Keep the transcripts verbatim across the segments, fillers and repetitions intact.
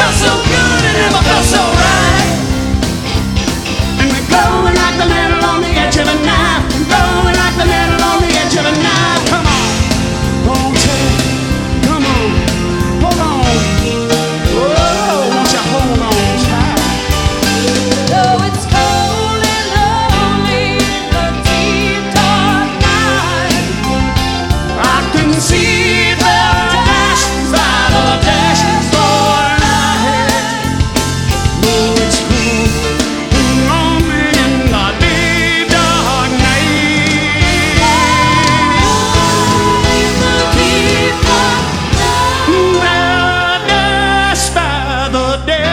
felt so good, it never felt so right. And we're glowing like the metal on the edge of a knife. Glowing like the metal on the edge of a knife. Come on, hold tight. Come on, hold on. Whoa, won't you hold on tight? Though it's cold and lonely in the deep dark night, I can see the dash by the dashboard light. Oh, it's cool and lonely in the deep dark night. in the deep dark night. The dash by the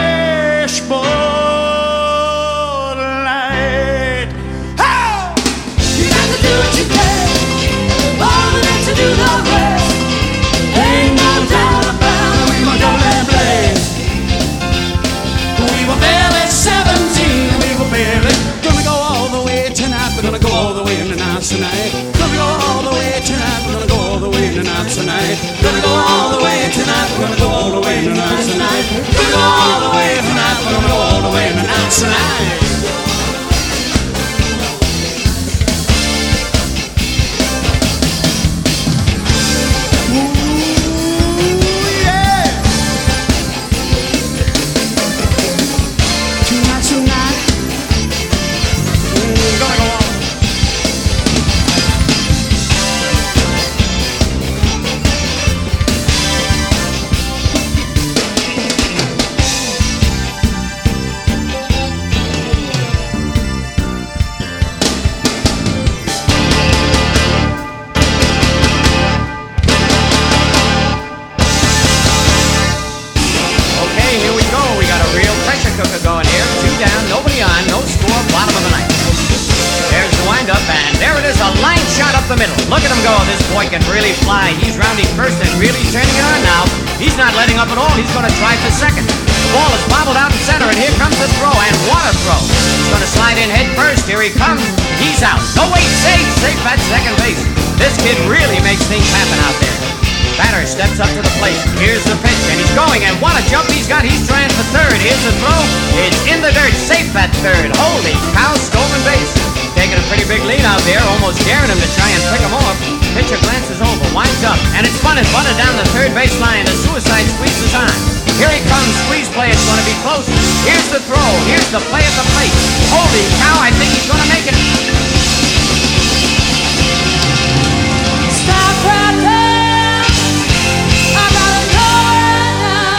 dashboard light. Oh! You got to do what you can, all the next to do the rest. Ain't no doubt about it, we were gonna blaze. We were barely seventeen, we were barely gonna go all the way tonight. We're gonna go all the way in the night tonight. Gonna go all the way tonight. We're gonna go all the way in the night tonight. Gonna go all the way tonight. We're gonna go all the way in the night tonight. Gonna go all the way tonight. We're gonna go all the way in the night tonight. Tonight, tonight, mm, gonna go on. Okay, here we go. We got a real pressure cooker going here. Two down, nobody on, no score, bottom of the ninth. There's the windup, and there it is, a line shot up the middle. Look at him go. This boy can really fly. He's rounding first and really turning it on now. He's not letting up at all. He's going to try for second. The ball is bobbled out in center, and here comes the throw, and what a throw. He's going to slide in head first. Here he comes. He's out. No, wait, safe, safe at second base. This kid really makes things happen out there. Batter steps up to the plate. Here's the pitch, and he's going, and what a jump he's got. He's trying for third. Here's the throw. It's in the dirt, safe at third. Holy cow, stolen base. Taking a pretty big lead out there, almost daring him to try and pick him off. Pitcher glances over, winds up, and it's spun and bunted down the third base line. The suicide squeeze is on. Here he comes, squeeze play, it's going to be close. Here's the throw, here's the play at the plate. Holy cow, I think he's going to make it. Stop right there. I gotta know right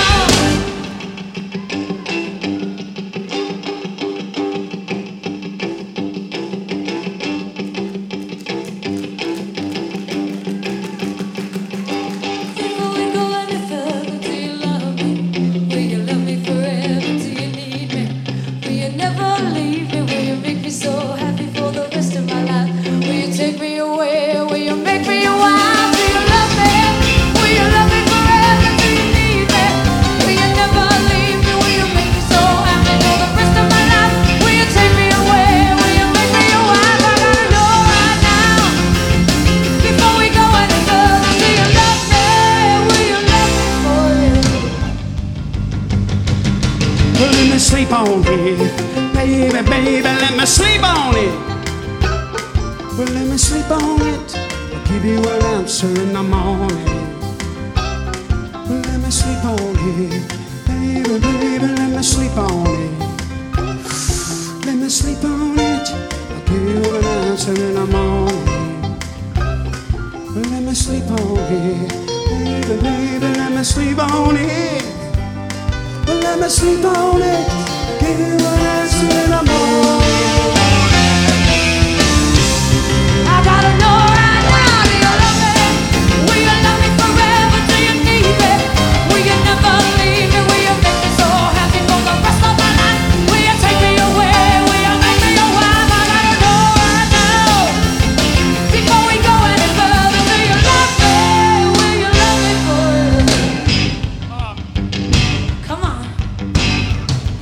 Before we go any further, do you love me? Will you love me forever? Do you need me? Will you never leave me? Will you make me so happy for the rest of my life? Will you take me away? Will you make me your wife? Do you love me? Will you love me forever? Do you need me? Will you never leave me? Will you make me so happy for the rest of my life? Will you take me away? Will you make me your wife? I gotta know right now. Before we go any further, do you love me? Will you love me forever? Well, let me sleep on it, baby, baby, let me sleep on it. Well, let me sleep on it. I'll give you an answer in the morning. Well, let me sleep on it, baby, baby, let me sleep on it. Let me sleep on it. I'll give you an answer in the morning. Well, let me sleep on it, baby, baby, let me sleep on it. Well, let me sleep on it. Give you an answer in the morning. I gotta know right now, do you love me? Will you love me forever? Do you need me? Will you never leave me? Will you make me so happy for the rest of my life? Will you take me away? Will you make me your wife? I gotta know right now. Before we go any further, do you love me? Will you love me forever? Come on.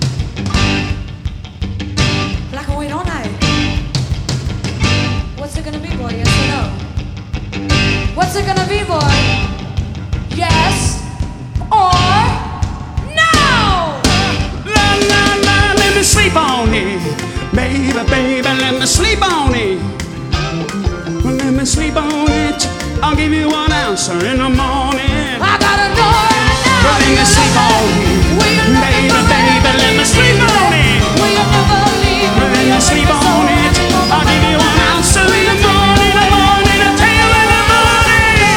answer in the morning. I gotta know right now. Well, let me sleep on it. Will you love me Baby, baby, let me sleep on it. Will you never leave me? Well, let me sleep on it. I'll give you an answer in the morning, the morning, I'll tell you in the morning.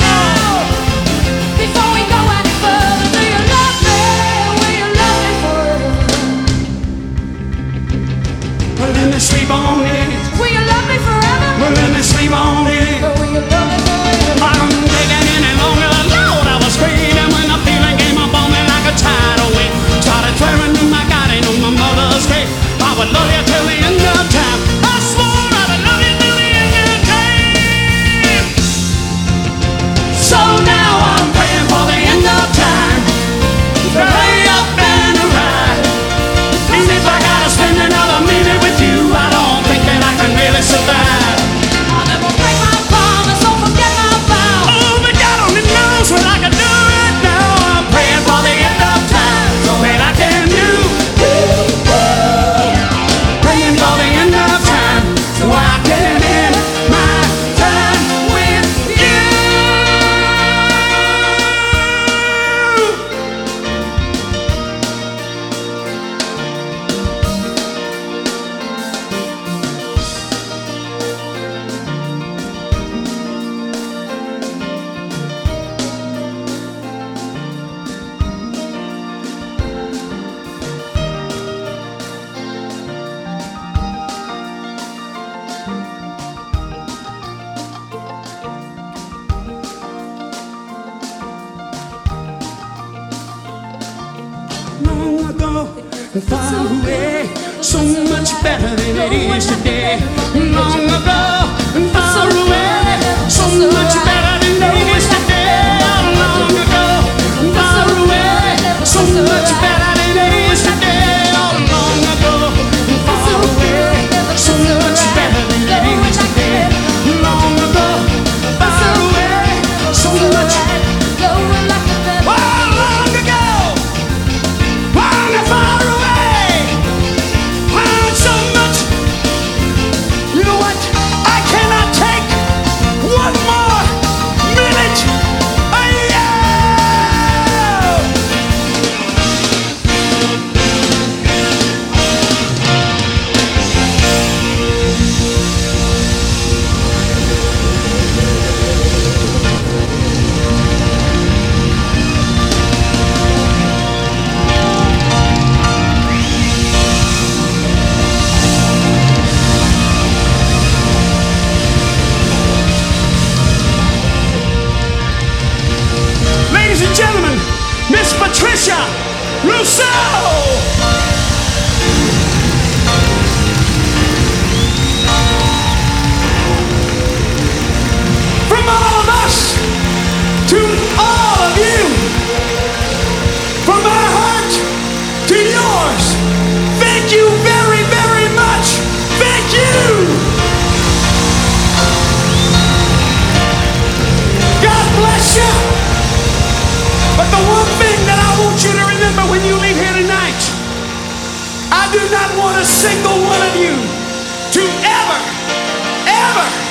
Before we go any further, do you love me? Will you love me forever? Well, let me sleep on it. Will you love me forever? Well, let me sleep on it. Or will you love me forever? I don't take it any longer. Lord, I was screaming when the feeling came up on me like a tidal wave. Started swearing to my God and on my mother's grave. I would love you till the end of time. I swore I would love you till the end of time. So now I'm praying for the end of time. To lay up and to ride. And if I gotta spend another minute with you, I don't think that I can really survive. I'll never break my promise, don't forget my vow. Oh, but God only knows what I can do right now. I'm praying for the end of time, so that I can do. Praying for the end of time, so I can end my time with you. Long ago, far away, so much better than it is today. Long ago, far away, so much better than it is today. Long ago, far away, so much better than it is today. Long ago, far away, so much better than it is today. Long ago, far away, so much. Blowing like a feather. Oh, long ago. Long and far away, oh, so much. You know what? I cannot take one more minute. Oh, yeah. Ladies and gentlemen, Miss Patricia Rousseau. From all of us to all of you, from my heart to yours, thank you very, very much. Thank you. God bless you. But the one thing that I want you to remember when you leave here tonight, I do not want a single one of you to ever, ever